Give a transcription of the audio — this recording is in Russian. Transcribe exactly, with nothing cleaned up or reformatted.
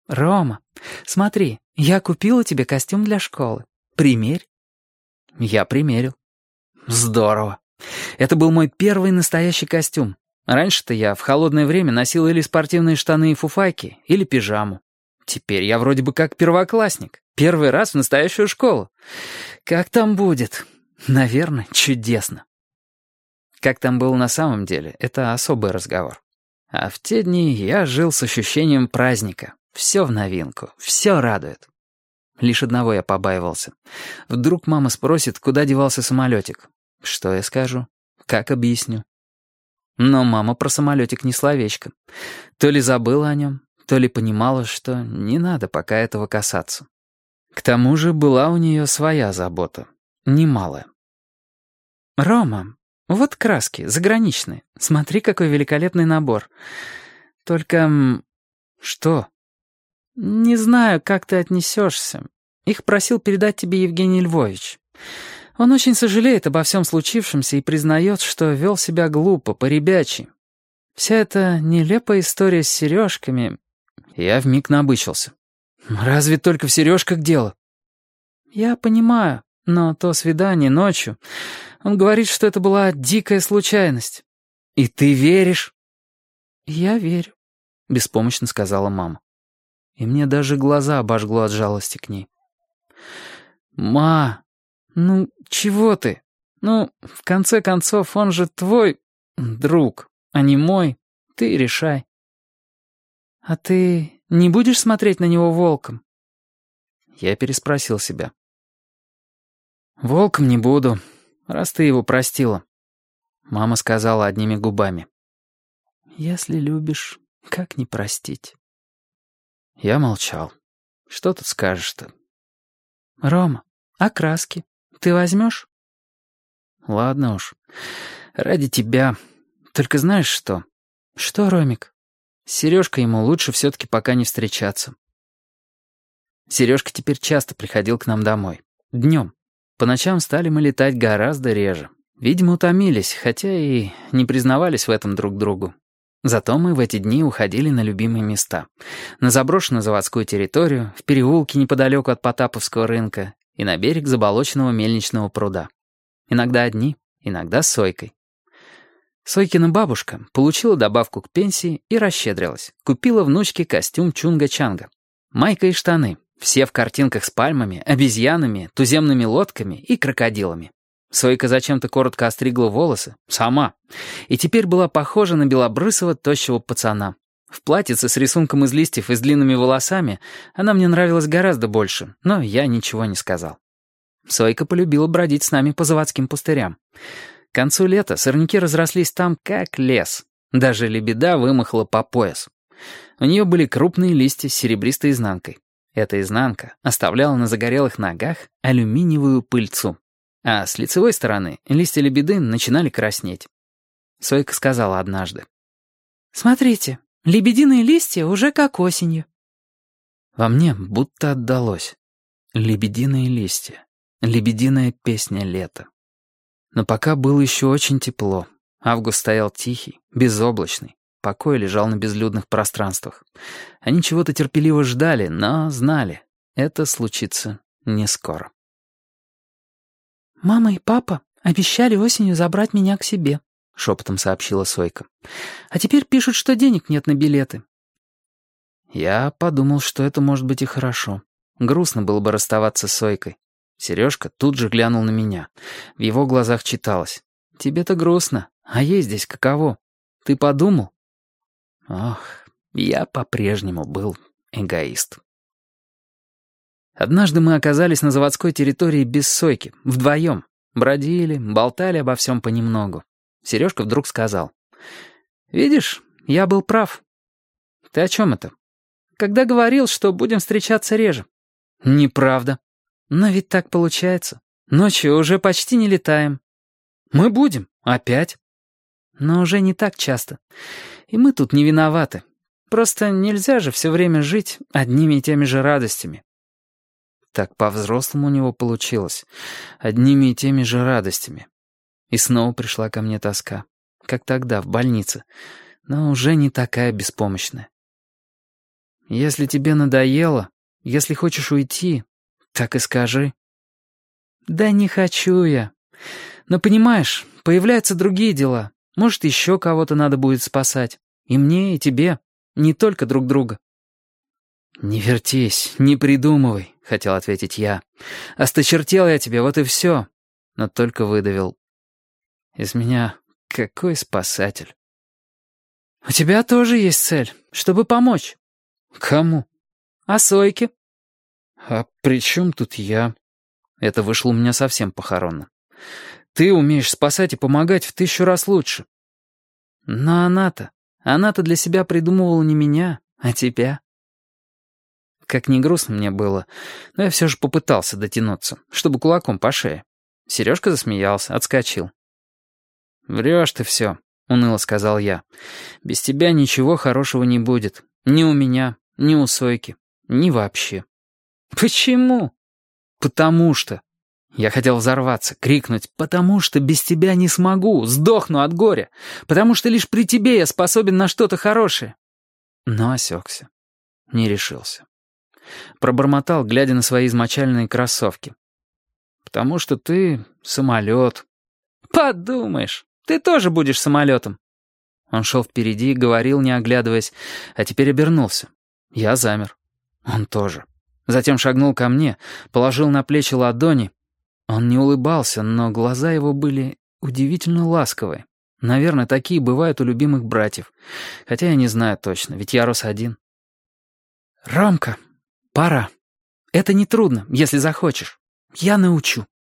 «Рома, смотри, я купила тебе костюм для школы. Примерь». Я примерил. Здорово. Это был мой первый настоящий костюм. Раньше-то я в холодное время носил или спортивные штаны и фуфайки, или пижаму. Теперь я вроде бы как первоклассник. Первый раз в настоящую школу. Как там будет? Наверное, чудесно. Как там было на самом деле, это особый разговор. А в те дни я жил с ощущением праздника. Все в новинку, все радует. Лишь одного я побаивался. Вдруг мама спросит, куда девался самолетик. Что я скажу? Как объясню? Но мама про самолетик не словечко. То ли забыла о нем, то ли понимала, что не надо пока этого касаться. К тому же была у нее своя забота, немалая. «Рома, вот краски, заграничные. Смотри, какой великолепный набор. Только... м, что? Не знаю, как ты отнесешься. Их просил передать тебе Евгений Львович. Он очень сожалеет обо всем случившемся и признает, что вел себя глупо, по-ребячьи. Вся эта нелепая история с сережками...» Я вмиг набычился. «Разве только в сережках дело?» «Я понимаю, но то свидание ночью... Он говорит, что это была дикая случайность». «И ты веришь?» «Я верю», — беспомощно сказала мама. И мне даже глаза обожгло от жалости к ней. «Ма, ну чего ты? Ну, в конце концов, он же твой друг, а не мой. Ты решай». «А ты не будешь смотреть на него волком?» Я переспросил себя. «Волком не буду, раз ты его простила». Мама сказала одними губами. «Если любишь, как не простить?» Я молчал. Что тут скажешь-то? «Рома, а краски? Ты возьмешь?» «Ладно уж. Ради тебя. Только знаешь что?» «Что, Ромик?» С Сережкой ему лучше все-таки пока не встречаться. Сережка теперь часто приходил к нам домой. Днем. По ночам стали мы летать гораздо реже. Видимо, утомились, хотя и не признавались в этом друг другу. Зато мы в эти дни уходили на любимые места. На заброшенную заводскую территорию, в переулке неподалеку от Потаповского рынка и на берег заболоченного мельничного пруда. Иногда одни, иногда с Сойкой. Сойкина бабушка получила добавку к пенсии и расщедрилась. Купила внучке костюм чунга-чанга. Майка и штаны, все в картинках с пальмами, обезьянами, туземными лодками и крокодилами. Сойка зачем-то коротко остригла волосы, сама, и теперь была похожа на белобрысого тощего пацана. В платьице с рисунком из листьев и с длинными волосами она мне нравилась гораздо больше, но я ничего не сказал. Сойка полюбила бродить с нами по заводским пустырям. К концу лета сорняки разрослись там, как лес. Даже лебеда вымахала по пояс. У нее были крупные листья с серебристой изнанкой. Эта изнанка оставляла на загорелых ногах алюминиевую пыльцу. А с лицевой стороны листья лебеды начинали краснеть. Сойка сказала однажды. «Смотрите, лебединые листья уже как осенью». Во мне будто отдалось. Лебединые листья. Лебединая песня лета. Но пока было еще очень тепло. Август стоял тихий, безоблачный. Покой лежал на безлюдных пространствах. Они чего-то терпеливо ждали, но знали, это случится не скоро. «Мама и папа обещали осенью забрать меня к себе», — шепотом сообщила Сойка. «А теперь пишут, что денег нет на билеты». Я подумал, что это может быть и хорошо. Грустно было бы расставаться с Сойкой. Сережка тут же глянул на меня. В его глазах читалось. «Тебе-то грустно, а ей здесь каково? Ты подумал?» Ох, я по-прежнему был эгоист. Однажды мы оказались на заводской территории без Сойки, вдвоем. Бродили, болтали обо всем понемногу. Сережка вдруг сказал. «Видишь, я был прав». «Ты о чем это?» «Когда говорил, что будем встречаться реже». «Неправда». «Но ведь так получается. Ночью уже почти не летаем». «Мы будем. Опять». «Но уже не так часто. И мы тут не виноваты. Просто нельзя же все время жить одними и теми же радостями». Так по-взрослому у него получилось. Одними и теми же радостями. И снова пришла ко мне тоска. Как тогда, в больнице. Но уже не такая беспомощная. Если тебе надоело, если хочешь уйти, так и скажи». «Да не хочу я. Но понимаешь, появляются другие дела. Может, еще кого-то надо будет спасать. И мне, и тебе. Не только друг друга». «Не вертись, не придумывай», — хотел ответить я. «Осточертел я тебе, вот и все». Но только выдавил. Из меня какой спасатель. «У тебя тоже есть цель, чтобы помочь». «Кому?» «А Сойке?» «А при чем тут я?» Это вышло у меня совсем похоронно. «Ты умеешь спасать и помогать в тысячу раз лучше». «Но она-то, она-то для себя придумывала не меня, а тебя». Как ни грустно мне было, но я все же попытался дотянуться, чтобы кулаком по шее. Сережка засмеялся, отскочил. «Врешь ты все», — уныло сказал я. «Без тебя ничего хорошего не будет. Ни у меня, ни у Сойки, ни вообще». «Почему?» «Потому что...» Я хотел взорваться, крикнуть, «потому что без тебя не смогу, сдохну от горя, потому что лишь при тебе я способен на что-то хорошее». Но осекся, не решился. Пробормотал, глядя на свои измочаленные кроссовки. «Потому что ты самолет». «Подумаешь, ты тоже будешь самолетом». Он шел впереди и говорил, не оглядываясь, а теперь обернулся. Я замер. Он тоже. Затем шагнул ко мне, положил на плечи ладони. Он не улыбался, но глаза его были удивительно ласковые. Наверное, такие бывают у любимых братьев. Хотя я не знаю точно, ведь я рос один. «Ромка, пора. Это нетрудно, если захочешь. Я научу».